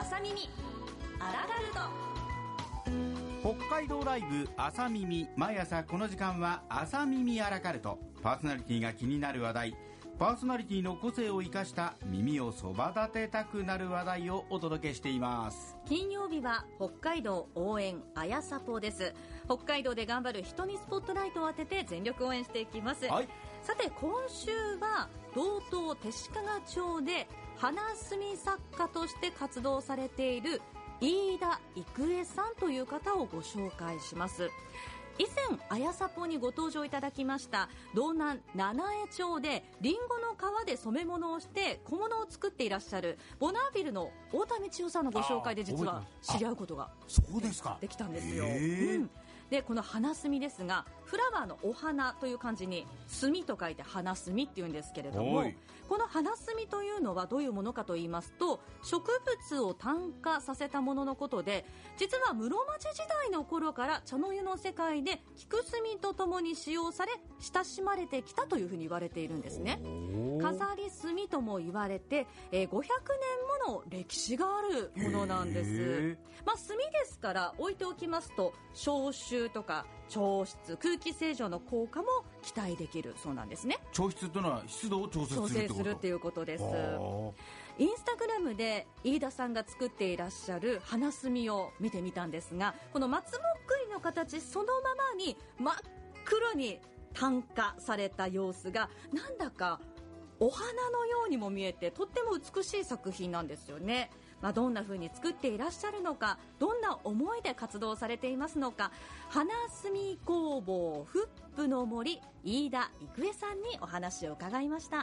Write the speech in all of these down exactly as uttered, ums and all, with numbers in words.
朝耳アラカルト。 北海道ライブ朝耳。毎朝この時間は朝耳アラカルト。パーソナリティが気になる話題、パーソナリティの個性を生かした耳をそば立てたくなる話題をお届けしています。 金曜日は北海道応援あやさぽです。北海道で頑張る人にスポットライトを当てて全力応援していきます、はい、さて今週は道東弟子屈町で花墨作家として活動されている飯田郁恵さんという方をご紹介します。以前あやさぽにご登場いただきました道南七重町でリンゴの皮で染め物をして小物を作っていらっしゃるボナービルの太田道夫さんのご紹介で実は知り合うことができたんですよ。うんでこの花墨ですがフラワーのお花という漢字に墨と書いて花墨っていうんですけれども、この花墨というのはどういうものかと言いますと、植物を炭化させたもののことで、実は室町時代の頃から茶の湯の世界で菊墨とともに使用され親しまれてきたというふうに言われているんですね。飾り墨とも言われて、えー、ごひゃくねんもの歴史があるものなんです。まあ、墨ですから置いておきますと消臭とか調湿、空気清浄の効果も期待できるそうなんですね。 調湿というのは湿度を調節するってこと？ 調整するっていうことです。インスタグラムで飯田さんが作っていらっしゃる花墨を見てみたんですが、この松ぼっくりの形そのままに真っ黒に炭化された様子がなんだかお花のようにも見えてとっても美しい作品なんですよね。まあ、どんな風に作っていらっしゃるのか、どんな思いで活動されていますのか、花墨工房フップの森飯田郁恵さんにお話を伺いました。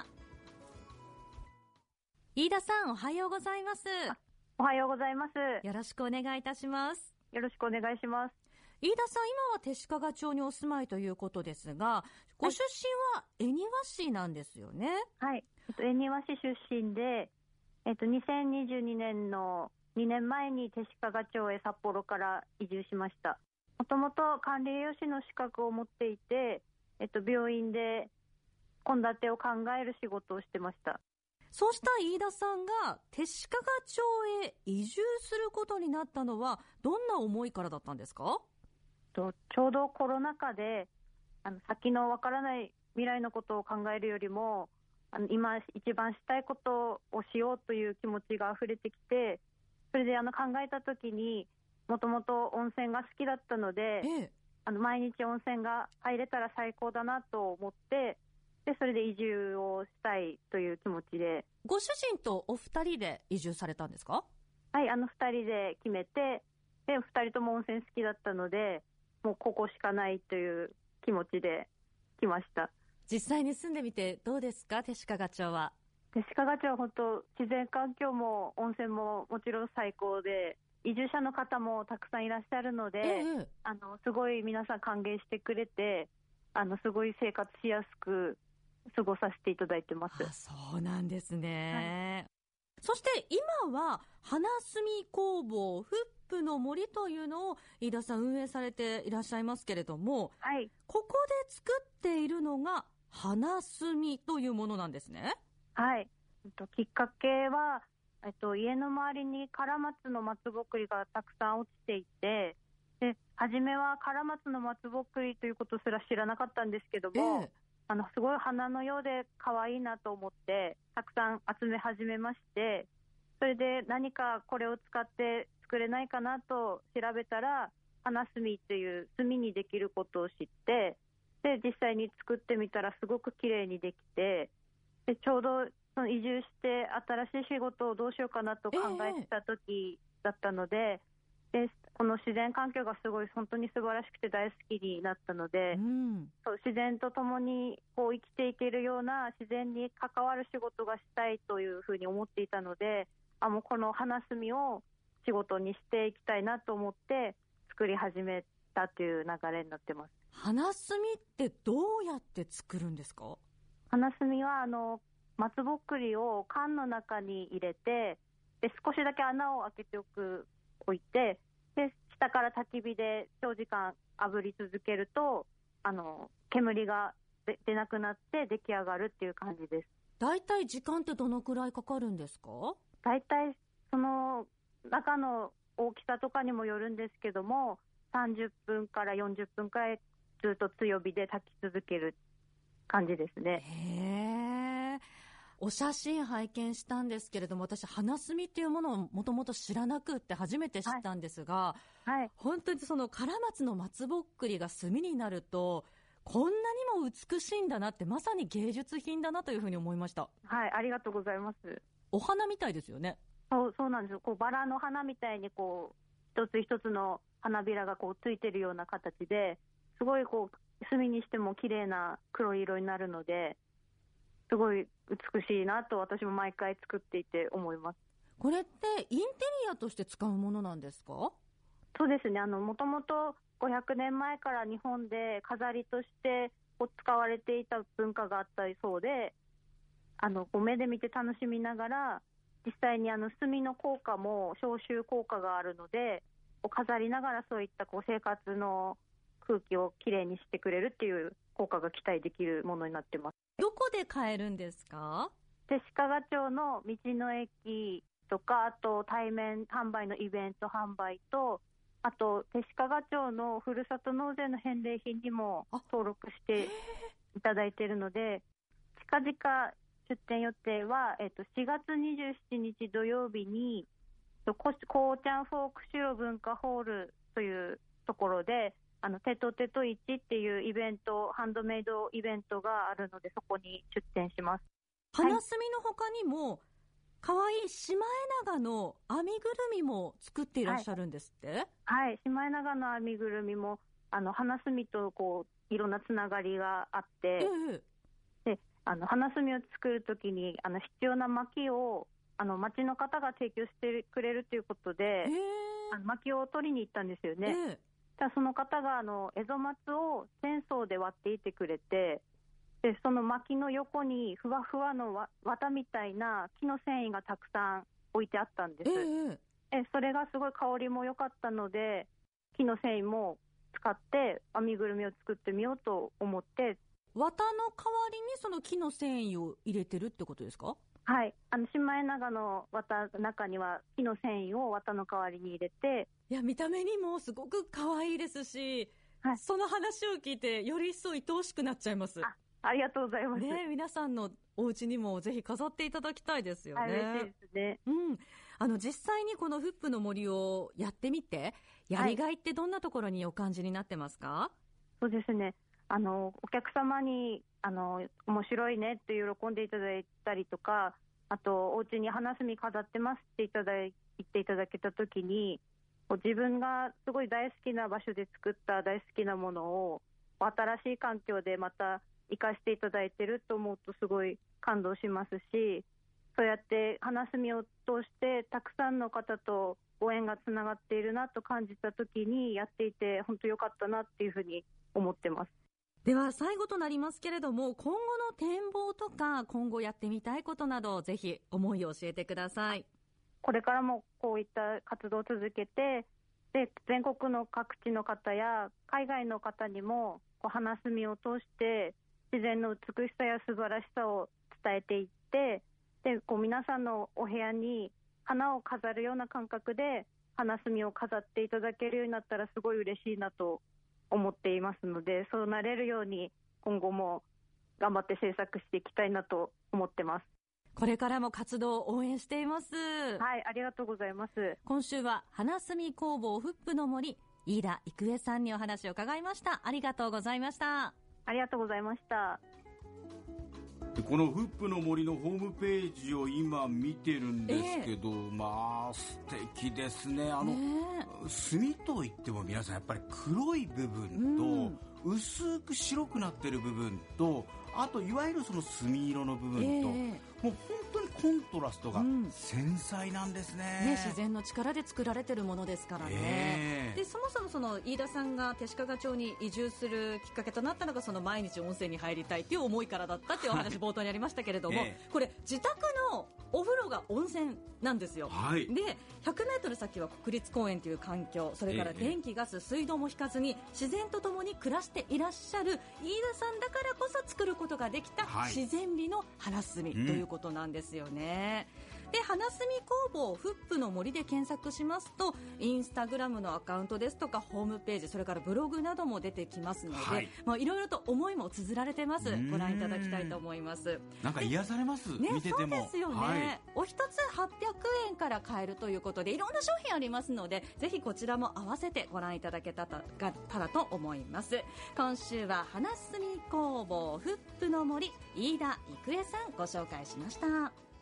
飯田さん、おはようございます。 おはようございます。 よろしくお願いいたします。 よろしくお願いします。 飯田さん、今は弟子屈町にお住まいということですが、ご出身は恵庭市なんですよね。 はい、えっと、恵庭市出身で、えっと、にせんにじゅうにねんのにねんまえに弟子屈町へ札幌から移住しました。もともと管理栄養士の資格を持っていて、えっと、病院で献立を考える仕事をしてました。 そうした飯田さんが弟子屈町へ移住することになったのはどんな思いからだったんですか？ とちょうどコロナ禍であの先のわからない未来のことを考えるよりも、あの今一番したいことをしようという気持ちが溢れてきて、それであの考えた時にもともと温泉が好きだったので、ええ、あの毎日温泉が入れたら最高だなと思って、でそれで移住をしたいという気持ちで。 ご主人とお二人で移住されたんですか？ はい、あのふたりで決めて、でふたりとも温泉好きだったので、もうここしかないという気持ちで来ました。 実際に住んでみてどうですか、弟子屈町は？ 弟子屈町は本当自然環境も温泉ももちろん最高で、移住者の方もたくさんいらっしゃるので、ええ、あのすごい皆さん歓迎してくれて、あのすごい生活しやすく過ごさせていただいてます。 あ、そうなんですね、はい、そして今は花墨工房フップの森というのを飯田さん運営されていらっしゃいますけれども、 はい、 ここで作っているのが花墨というものなんですね。 はい、えっと、きっかけは、えっと、家の周りにカラマツの松ぼっくりがたくさん落ちていて、で初めはカラマツの松ぼっくりということすら知らなかったんですけども、えー、あのすごい花のようで可愛いなと思ってたくさん集め始めまして、それで何かこれを使って作れないかなと調べたら、花墨という炭にできることを知って、で実際に作ってみたらすごく綺麗にできて、でちょうどその移住して新しい仕事をどうしようかなと考えてた時だったので、えー、でこの自然環境がすごい本当に素晴らしくて大好きになったので、うん、そう自然とともにこう生きていけるような自然に関わる仕事がしたいというふうに思っていたので、あもうこの花墨を仕事にしていきたいなと思って作り始めたという流れになってます。 花墨ってどうやって作るんですか？ 花墨はあの松ぼっくりを缶の中に入れて、で少しだけ穴を開けておく置いて、で下から焚き火で長時間炙り続けるとあの煙が出なくなって出来上がるっていう感じです。 だいたい時間ってどのくらいかかるんですか？ だいたいその中の大きさとかにもよるんですけども、さんじゅっぷんからよんじゅっぷんくらいずっと強火で炊き続ける感じですね。 へー。お写真拝見したんですけれども、私花炭っていうものをもともと知らなくって初めて知ったんですが、 はいはい、 本当にその唐松の松ぼっくりが炭になるとこんなにも美しいんだなって、まさに芸術品だなというふうに思いました。 はい、ありがとうございます。 お花みたいですよね。 そう、そうなんですよ。こうバラの花みたいにこう一つ一つの花びらがこうついてるような形で、すごいこう炭にしても綺麗な黒い色になるので、すごい美しいなと私も毎回作っていて思います。 これってインテリアとして使うものなんですか？ そうですね、あのもともとごひゃくねんまえから日本で飾りとしてこう使われていた文化があったそうで、あのこう目で見て楽しみながら、実際にあの炭の効果も消臭効果があるので、こう飾りながらそういったこう生活の空気をきれいにしてくれるっていう効果が期待できるものになってます。 どこで買えるんですか？ 弟子屈町の道の駅とか、あと対面販売のイベント販売と、あと弟子屈町のふるさと納税の返礼品にも登録していただいているので、近々出店予定は、えっと、しがつにじゅうしちにち土曜日にこうちゃんフォーク白文化ホールというところで、あのテトテト市っていうイベント、ハンドメイドイベントがあるので、そこに出店します。 花炭の他にもかわいいシマエナガの編みぐるみも作っていらっしゃるんですって？ はい、はい、シマエナガの編みぐるみもあの花炭とこういろんなつながりがあって、ええ、であの花炭を作るときにあの必要な薪をあの町の方が提供してくれるということで、あの薪を取りに行ったんですよね。ええ、その方があのエゾマツをチェーンソーで割っていてくれて、でその薪の横にふわふわのわ綿みたいな木の繊維がたくさん置いてあったんです。ええ、それがすごい香りも良かったので、木の繊維も使って編みぐるみを作ってみようと思って。 綿の代わりにその木の繊維を入れてるってことですか？ はい、あのシマエナガの綿の中には木の繊維を綿の代わりに入れて、 いや見た目にもすごく可愛いですし、はい、その話を聞いてより一層愛おしくなっちゃいます。 あ, ありがとうございます、 ね、皆さんのお家にもぜひ飾っていただきたいですよね。 嬉しいですね、 うん、あの実際にこのフップの森をやってみてやりがいってどんなところにお感じになってますか？はい、 そうですね、あのお客様にあの面白いねって喜んでいただいたりとか、あとお家に花炭飾ってますっていただい言っていただけたときに、自分がすごい大好きな場所で作った大好きなものを新しい環境でまた生かしていただいてると思うとすごい感動しますし、そうやって花炭を通してたくさんの方とご縁がつながっているなと感じたときに、やっていて本当良かったなっていうふうに思ってます。 では最後となりますけれども、今後の展望とか今後やってみたいことなどぜひ思いを教えてください。 これからもこういった活動を続けて、で全国の各地の方や海外の方にもこう花炭を通して自然の美しさや素晴らしさを伝えていって、でこう皆さんのお部屋に花を飾るような感覚で花炭を飾っていただけるようになったらすごい嬉しいなと思っていますので、そうなれるように今後も頑張って制作していきたいなと思ってます。 これからも活動を応援しています。 はい、ありがとうございます。 今週は花炭工房フップの森、飯田郁恵さんにお話を伺いました。ありがとうございました。 ありがとうございました。 このフップの森のホームページを今見てるんですけど、えー、まあ素敵ですね。あの、ね、炭といっても皆さんやっぱり黒い部分と、うん、薄く白くなってる部分と、あといわゆるその墨色の部分と、えー、もう本当にコントラストが繊細なんですね。 うん、ね、自然の力で作られてるものですからね。えー、でそもそもその飯田さんが弟子屈町に移住するきっかけとなったのが、その毎日温泉に入りたいっていう思いからだったっていうお話冒頭にありましたけれども、えー、これ自宅のお風呂が温泉なんですよ。はい、でひゃくメートル先は国立公園という環境、それから電気ガス水道も引かずに自然とともに暮らしていらっしゃる飯田さんだからこそ作ることができた自然美の花炭ということなんですよね。 で花炭工房フップの森で検索しますとインスタグラムのアカウントですとかホームページ、それからブログなども出てきますので、はい、まあ、いろいろと思いも綴られてます。ご覧いただきたいと思います。 なんか癒されます、 ね、 見てても。 そうですよね、はい、お一つはっぴゃくえんから買えるということでいろんな商品ありますのでぜひこちらも合わせてご覧いただけたらと思います。今週は花炭工房フップの森飯田郁恵さんご紹介しました。